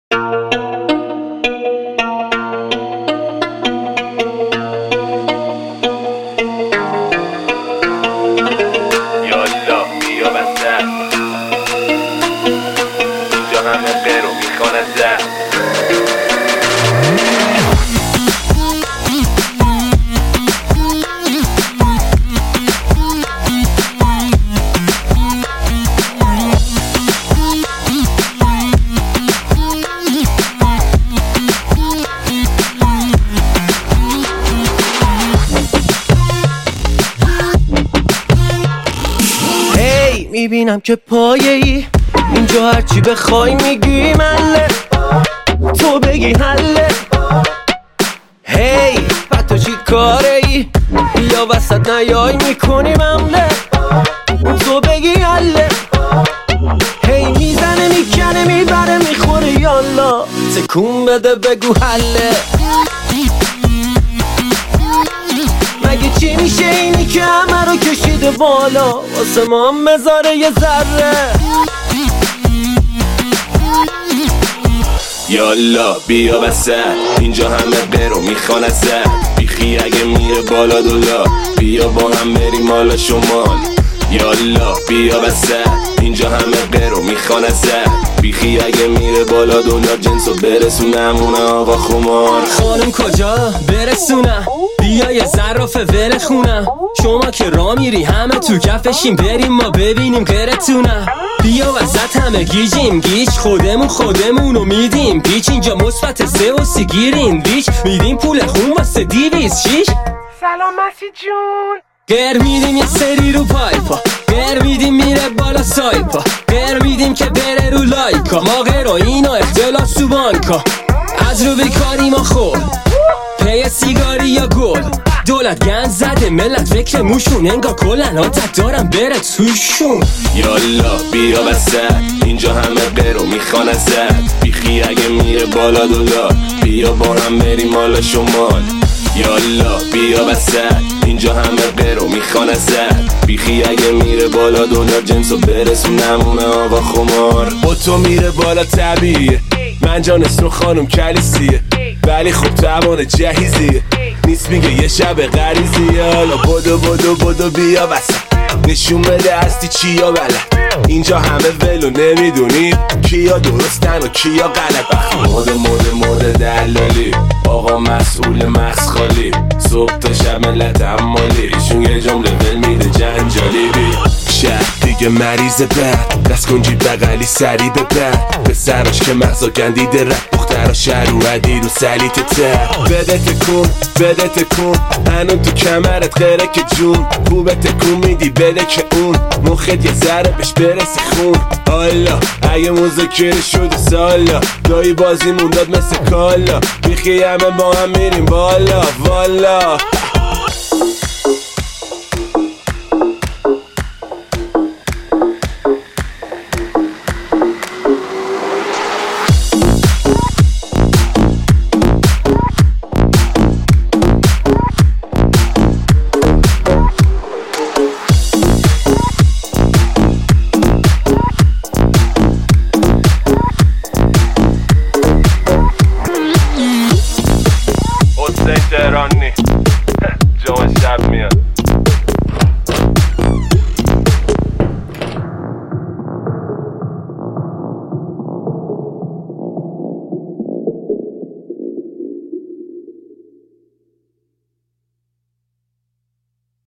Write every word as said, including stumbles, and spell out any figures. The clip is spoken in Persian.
یالا بیا بسر اینجا همه قرو میخوانه زر میبینم که پایه ای اینجا هرچی بخوای میگی مله تو بگی حله هی بعد تو چی کاره ای بیا وسط نیای میکنی ممله تو بگی حله هی میزنه میکنه میبره میخوره یالا تکون بده بگو حله مگه چی میشه اینی که همه رو کشیده بالا واسه ما هم بذاره یه ذره یالا بیا بسر اینجا همه قرو میخوان از زر بیخی اگه میره بالا دولا بیا با هم بریم حالا شمال یالا بیا بسر اینجا همه قرو میخوان از زر بیخی اگه میره بالا دلار جنسو برسونمونه آقا خمار خانم کجا برسونم بیا یه ظرافه ور خونم شما که را میری همه تو کفشیم بریم ما ببینیم غیرتونم بیا وسط همه گیجیم گیج خودمون خودمونو میدیم پیچ اینجا مثبت سه و سی گیریم بیچ میدیم پول خون واسه دیویز شیش سلام مسیح جون گر میدیم یه سری رو پایپا گر میدیم میره بالا سایپا گر میدیم که بره رو لایکا ما غیر و اینا اختلاس تو بانکا از رو بیکاری ما خور پی سیگاری یا گل دولت گند زده ملت فکر موشون انگار کلن آتت دارم بره توشون یالا بیا بسر اینجا همه قرو میخوان از زر بیخی اگه میره بالا دولا بیا با هم بریم حالا شمال یالا بیا بسر اینجا همه قرو میخوان از زر بیخی اگه میره بالا دلار جنسو برسونمونه آقا خمار با تو میره بالا طبیعیه من جانستون خانم کلیسیه ولی خب توان جهیزیه نیست میگه یه شب غریزیه حالا بدو بدو بدو بیا بسر نشون بده هستی چیا بلد اینجا همه ولو نمیدونی کیا درستن و کیا غلط مود مود مود دلالی آقا مسئول مسخالی صبح تا شب ملت عمالی ایشون یه جمله ول میده جنجالی شهر دیگه مریض بد دست کنجی بغلی سری به بد به سراش که مغزا گندیده رد دخترها شهر اومدی رو سلیت تر بده تکون بده تکون هنون تو کمرت غیره که جون خوبه تکون میدی بده که اون مخت یه ذره بهش برسی خون حالا اگه مذاکره شده سالا دایی بازی مونداد مثل کالا بیخی همه با هم میریم بالا والا حسین تهرانی